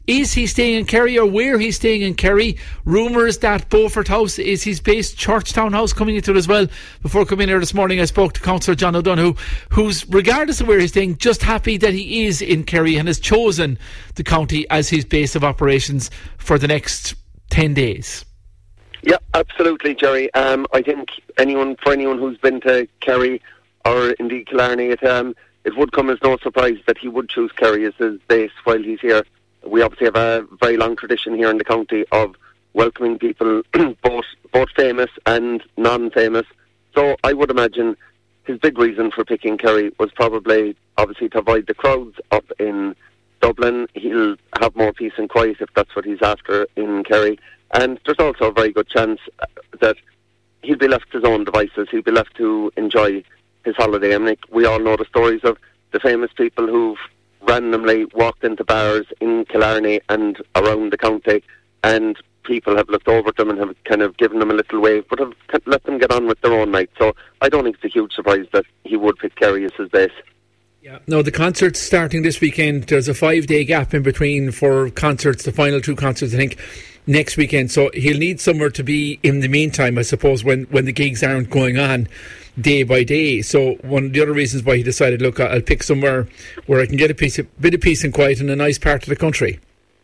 is he staying in Kerry or where he's staying in Kerry. Rumours that Beaufort House is his base, Churchtown House coming into it as well. Before coming in here this morning, I spoke to Councillor John O'Donoghue, who's, regardless of where he's staying, just happy that he is in Kerry and has chosen the county as his base of operations for the next 10 days. Yeah, absolutely, Jerry. I think for anyone who's been to Kerry or indeed Killarney, it would come as no surprise that he would choose Kerry as his base while he's here. We obviously have a very long tradition here in the county of welcoming people, both famous and non-famous. So I would imagine his big reason for picking Kerry was probably, obviously, to avoid the crowds up in Dublin. He'll have more peace and quiet if that's what he's after in Kerry. And there's also a very good chance that he'll be left to his own devices. He'll be left to enjoy his holiday. I mean, we all know the stories of the famous people who've randomly walked into bars in Killarney and around the county, and people have looked over at them and have kind of given them a little wave, but have let them get on with their own night. So I don't think it's a huge surprise that he would pick Kerry as his base. Yeah. No, the concert's starting this weekend. There's a 5-day gap in between for concerts, the final 2 concerts, I think, next weekend. So he'll need somewhere to be in the meantime, I suppose, when the gigs aren't going on day by day. So one of the other reasons why he decided, look, I'll pick somewhere where I can get a bit of peace and quiet in a nice part of the country.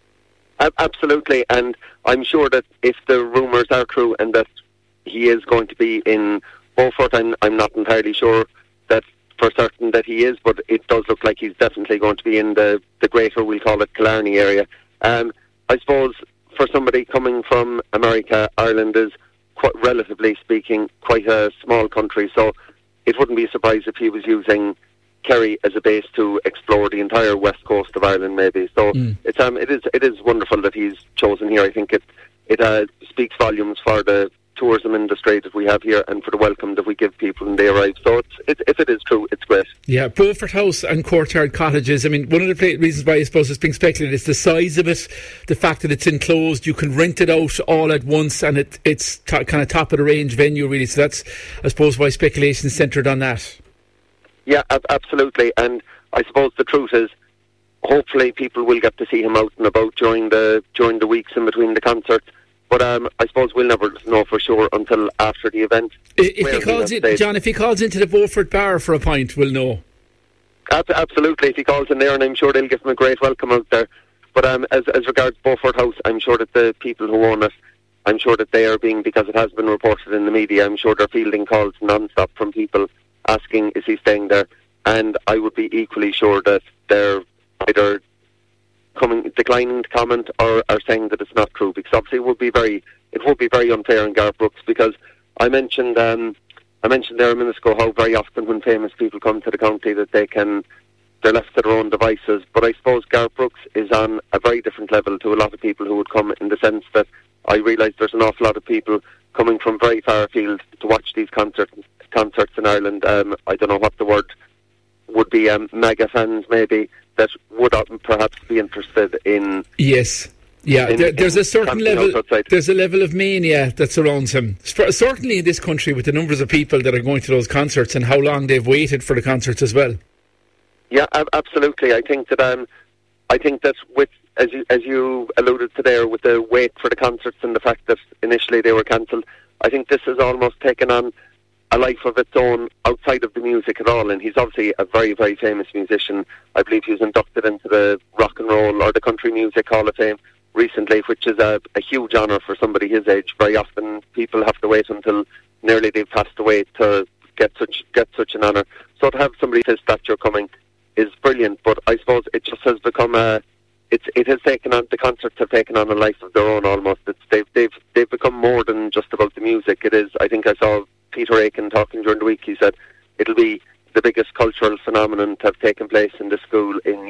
Absolutely, and I'm sure that if the rumours are true and that he is going to be in Beaufort, I'm not entirely sure that for certain that he is, but it does look like he's definitely going to be in the greater, we'll call it, Killarney area. I suppose for somebody coming from America, Ireland is, relatively speaking, quite a small country, so it wouldn't be a surprise if he was using Kerry as a base to explore the entire west coast of Ireland, maybe. So it is wonderful that he's chosen here. I think it speaks volumes for the tourism industry that we have here and for the welcome that we give people when they arrive. So if it is true, it's great. Yeah, Beaufort House and Courtyard Cottages. I mean, one of the reasons why I suppose it's being speculated is the size of it, the fact that it's enclosed, you can rent it out all at once, and it's kind of top of the range venue, really. So that's, I suppose, why speculation is centred on that. Yeah, absolutely. And I suppose the truth is, hopefully people will get to see him out and about during the weeks in between the concerts. But I suppose we'll never know for sure until after the event. If he calls into the Beaufort Bar for a pint, we'll know. Absolutely, if he calls in there, and I'm sure they'll give him a great welcome out there. But as regards Beaufort House, I'm sure that the people who own it, I'm sure that they are being, because it has been reported in the media, I'm sure they're fielding calls non-stop from people asking, is he staying there? And I would be equally sure that they're either declining to comment or are saying that it's not true, because obviously it would be very unfair in Garth Brooks, because I mentioned there a minute ago how very often when famous people come to the county that they're left to their own devices, but I suppose Garth Brooks is on a very different level to a lot of people who would come, in the sense that I realise there's an awful lot of people coming from very far afield to watch these concerts in Ireland. I don't know what the word would be, mega fans maybe, that would perhaps be interested in... Yes. Yeah, there's a certain level. There's a level of mania that surrounds him. Certainly in this country, with the numbers of people that are going to those concerts and how long they've waited for the concerts as well. Yeah, absolutely. I think that with, as you alluded to there, with the wait for the concerts and the fact that initially they were cancelled, I think this has almost taken on a life of its own outside of the music at all. And he's obviously a very, very famous musician. I believe he was inducted into the Rock and Roll or the Country Music Hall of Fame recently, which is a huge honour for somebody his age. Very often people have to wait until nearly they've passed away to get such an honour. So to have somebody of his stature coming is brilliant. But I suppose it just has become it has taken on, the concerts have taken on a life of their own almost. They've become more than just about the music. It is. I think I saw Peter Aiken talking during the week. He said it'll be the biggest cultural phenomenon to have taken place in this school in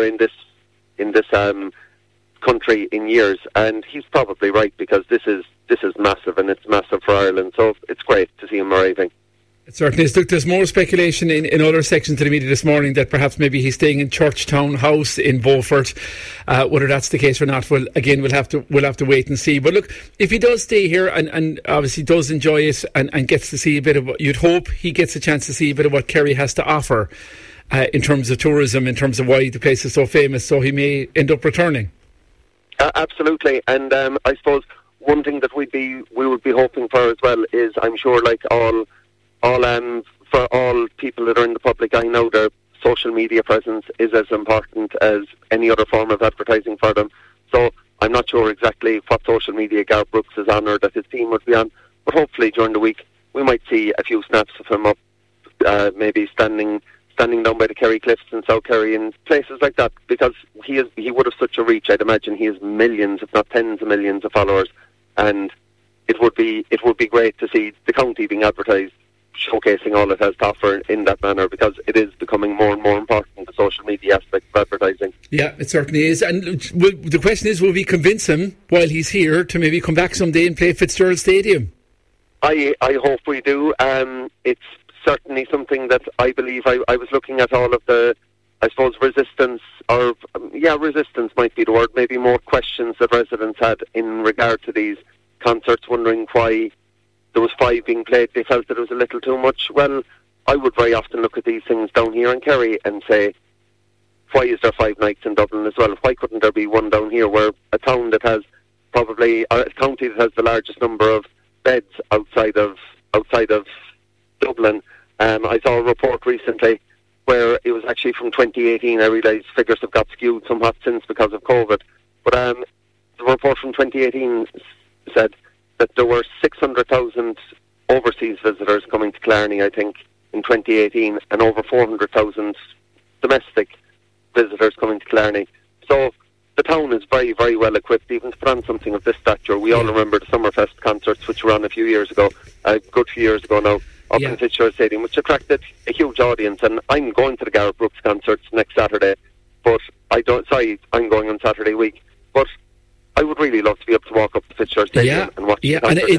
this country in years, and he's probably right, because this is massive, and it's massive for Ireland. So it's great to see him arriving. It certainly is. Look, there's more speculation in other sections of the media this morning that perhaps maybe he's staying in Churchtown House in Beaufort. Whether that's the case or not, we'll have to wait and see. But look, if he does stay here and obviously does enjoy it and gets to see a bit of what, you'd hope he gets a chance to see a bit of what Kerry has to offer in terms of tourism, in terms of why the place is so famous, so he may end up returning. Absolutely, and I suppose one thing that we would be hoping for as well is, I'm sure, like all for all people that are in the public eye now, their social media presence is as important as any other form of advertising for them. So I'm not sure exactly what social media Garth Brooks is on or that his team would be on, but hopefully during the week we might see a few snaps of him up, maybe standing down by the Kerry Cliffs in South Kerry and places like that, because he would have such a reach. I'd imagine he has millions, if not tens of millions of followers, and it would be great to see the county being advertised, showcasing all it has to offer in that manner, because it is becoming more and more important, the social media aspect of advertising. Yeah, it certainly is. And the question is, will we convince him while he's here to maybe come back someday and play Fitzgerald Stadium? I hope we do. It's certainly something that I believe. I was looking at all of the, I suppose, resistance might be the word, maybe more questions that residents had in regard to these concerts, wondering why there was 5 being played. They felt that it was a little too much. Well, I would very often look at these things down here in Kerry and say, why is there 5 nights in Dublin as well? Why couldn't there be one down here, where a town that has probably, or a county that has the largest number of beds outside of Dublin. I saw a report recently where it was actually from 2018. I realise figures have got skewed somewhat since because of COVID, but the report from 2018 said that there were 600,000 overseas visitors coming to Killarney, I think, in 2018, and over 400,000 domestic visitors coming to Killarney. So the town is very, very well equipped, even to put on something of this stature. We all remember the Summerfest concerts, which were on a few years ago, a good few years ago now, up in Fitzgerald Stadium, which attracted a huge audience. And I'm going to the Garth Brooks concerts next Saturday, but I'm going on Saturday week, but I would really love to be able to walk up to Fitzgerald Stadium and watch the concert. And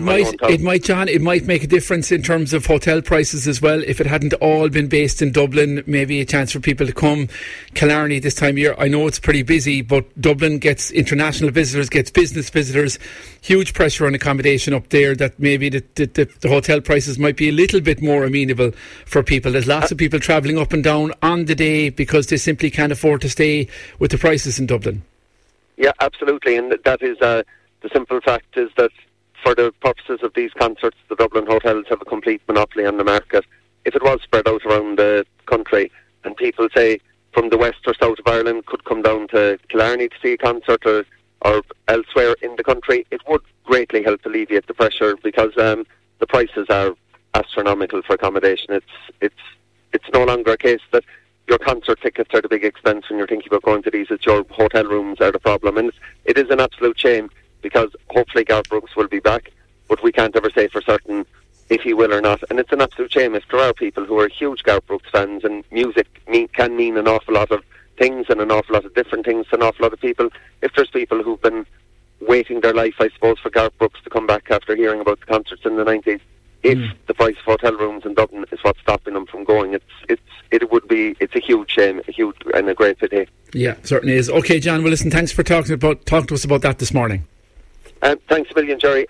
it might make a difference in terms of hotel prices as well. If it hadn't all been based in Dublin, maybe a chance for people to come. Killarney this time of year, I know it's pretty busy, but Dublin gets international visitors, gets business visitors, huge pressure on accommodation up there, that maybe the hotel prices might be a little bit more amenable for people. There's lots of people travelling up and down on the day because they simply can't afford to stay with the prices in Dublin. Yeah, absolutely, and that is the simple fact is that for the purposes of these concerts, the Dublin hotels have a complete monopoly on the market. If it was spread out around the country, and people, say, from the west or south of Ireland could come down to Killarney to see a concert or elsewhere in the country, it would greatly help alleviate the pressure, because the prices are astronomical for accommodation. It's no longer a case that your concert tickets are the big expense when you're thinking about going to these. It's your hotel rooms are the problem, and it is an absolute shame, because hopefully Garth Brooks will be back, but we can't ever say for certain if he will or not. And it's an absolute shame if there are people who are huge Garth Brooks fans, and music can mean an awful lot of things and an awful lot of different things to an awful lot of people. If there's people who've been waiting their life, I suppose, for Garth Brooks to come back after hearing about the concerts in the 90s, if the price of hotel rooms in Dublin is what's stopping them from going, it's a huge shame, and a great pity. Yeah, certainly is. Okay, John, well listen, thanks for talking to us about that this morning. Thanks a million, Jerry.